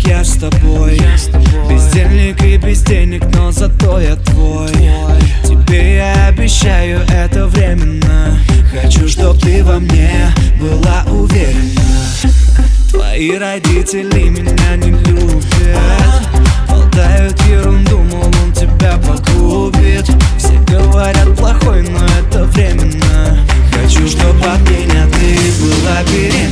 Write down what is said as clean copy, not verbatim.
я с тобой. Бездельник и без денег, но зато я твой. Тебе я обещаю, это временно. Хочу, чтоб ты во мне была уверена. Твои родители меня не любят, болтают ерунду, мол, он тебя погубит. Все говорят плохой, но это временно. Хочу, чтоб от меня ты была беременна.